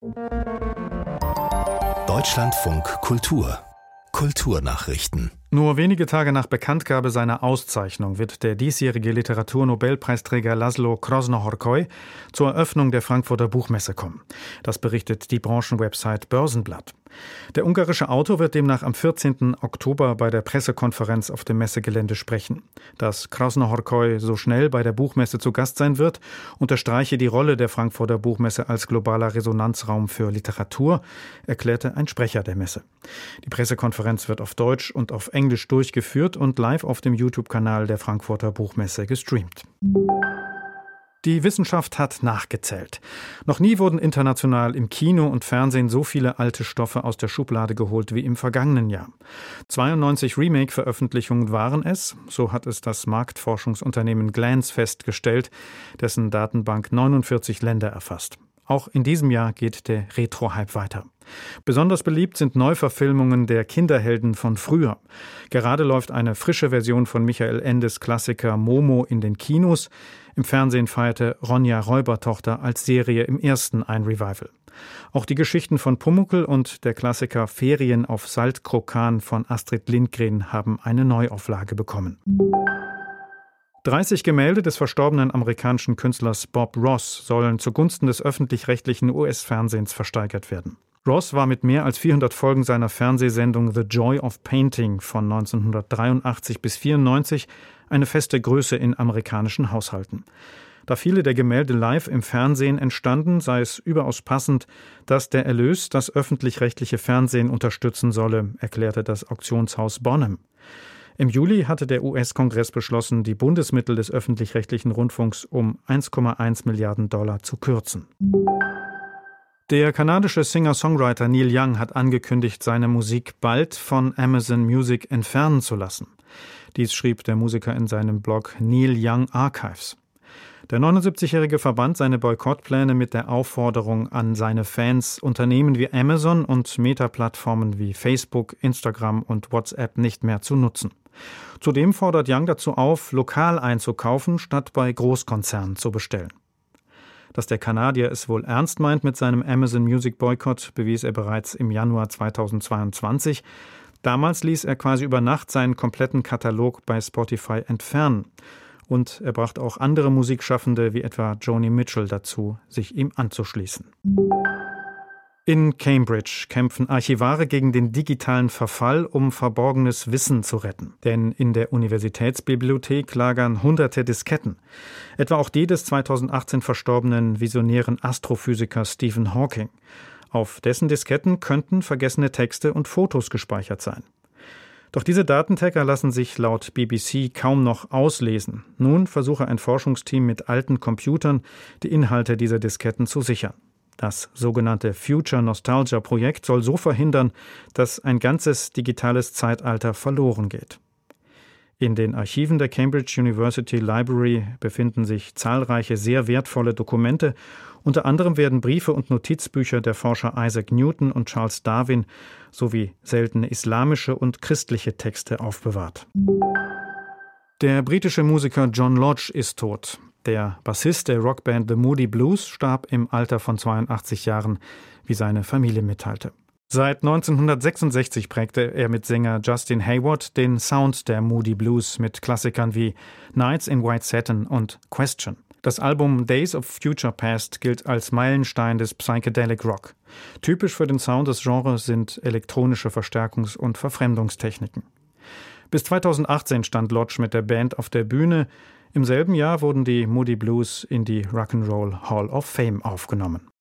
Deutschlandfunk Kultur. Kulturnachrichten. Nur wenige Tage nach Bekanntgabe seiner Auszeichnung wird der diesjährige Literaturnobelpreisträger Laszlo Krasznahorkai zur Eröffnung der Frankfurter Buchmesse kommen. Das berichtet die Branchenwebsite Börsenblatt. Der ungarische Autor wird demnach am 14. Oktober bei der Pressekonferenz auf dem Messegelände sprechen. Dass Krasznahorkai so schnell bei der Buchmesse zu Gast sein wird, unterstreiche die Rolle der Frankfurter Buchmesse als globaler Resonanzraum für Literatur, erklärte ein Sprecher der Messe. Die Pressekonferenz wird auf Deutsch und auf Englisch durchgeführt und live auf dem YouTube-Kanal der Frankfurter Buchmesse gestreamt. Die Wissenschaft hat nachgezählt. Noch nie wurden international im Kino und Fernsehen so viele alte Stoffe aus der Schublade geholt wie im vergangenen Jahr. 92 Remake-Veröffentlichungen waren es, so hat es das Marktforschungsunternehmen Glance festgestellt, dessen Datenbank 49 Länder erfasst. Auch in diesem Jahr geht der Retro-Hype weiter. Besonders beliebt sind Neuverfilmungen der Kinderhelden von früher. Gerade läuft eine frische Version von Michael Endes Klassiker Momo in den Kinos. Im Fernsehen feierte Ronja Räubertochter als Serie im ersten ein Revival. Auch die Geschichten von Pumuckl und der Klassiker Ferien auf Saltkrokan von Astrid Lindgren haben eine Neuauflage bekommen. 30 Gemälde des verstorbenen amerikanischen Künstlers Bob Ross sollen zugunsten des öffentlich-rechtlichen US-Fernsehens versteigert werden. Ross war mit mehr als 400 Folgen seiner Fernsehsendung The Joy of Painting von 1983 bis 1994 eine feste Größe in amerikanischen Haushalten. Da viele der Gemälde live im Fernsehen entstanden, sei es überaus passend, dass der Erlös das öffentlich-rechtliche Fernsehen unterstützen solle, erklärte das Auktionshaus Bonham. Im Juli hatte der US-Kongress beschlossen, die Bundesmittel des öffentlich-rechtlichen Rundfunks um 1,1 Milliarden $ zu kürzen. Der kanadische Singer-Songwriter Neil Young hat angekündigt, seine Musik bald von Amazon Music entfernen zu lassen. Dies schrieb der Musiker in seinem Blog Neil Young Archives. Der 79-Jährige verband seine Boykottpläne mit der Aufforderung an seine Fans, Unternehmen wie Amazon und Meta-Plattformen wie Facebook, Instagram und WhatsApp nicht mehr zu nutzen. Zudem fordert Young dazu auf, lokal einzukaufen, statt bei Großkonzernen zu bestellen. Dass der Kanadier es wohl ernst meint mit seinem Amazon Music Boykott, bewies er bereits im Januar 2022. Damals ließ er quasi über Nacht seinen kompletten Katalog bei Spotify entfernen. Und er brachte auch andere Musikschaffende wie etwa Joni Mitchell dazu, sich ihm anzuschließen. In Cambridge kämpfen Archivare gegen den digitalen Verfall, um verborgenes Wissen zu retten. Denn in der Universitätsbibliothek lagern hunderte Disketten. Etwa auch die des 2018 verstorbenen visionären Astrophysikers Stephen Hawking. Auf dessen Disketten könnten vergessene Texte und Fotos gespeichert sein. Doch diese Datenträger lassen sich laut BBC kaum noch auslesen. Nun versuche ein Forschungsteam mit alten Computern, die Inhalte dieser Disketten zu sichern. Das sogenannte Future Nostalgia Projekt soll so verhindern, dass ein ganzes digitales Zeitalter verloren geht. In den Archiven der Cambridge University Library befinden sich zahlreiche sehr wertvolle Dokumente. Unter anderem werden Briefe und Notizbücher der Forscher Isaac Newton und Charles Darwin sowie seltene islamische und christliche Texte aufbewahrt. Der britische Musiker John Lodge ist tot. Der Bassist der Rockband The Moody Blues starb im Alter von 82 Jahren, wie seine Familie mitteilte. Seit 1966 prägte er mit Sänger Justin Hayward den Sound der Moody Blues mit Klassikern wie Nights in White Satin und Question. Das Album Days of Future Past gilt als Meilenstein des Psychedelic Rock. Typisch für den Sound des Genres sind elektronische Verstärkungs- und Verfremdungstechniken. Bis 2018 stand Lodge mit der Band auf der Bühne. Im selben Jahr wurden die Moody Blues in die Rock'n'Roll Hall of Fame aufgenommen.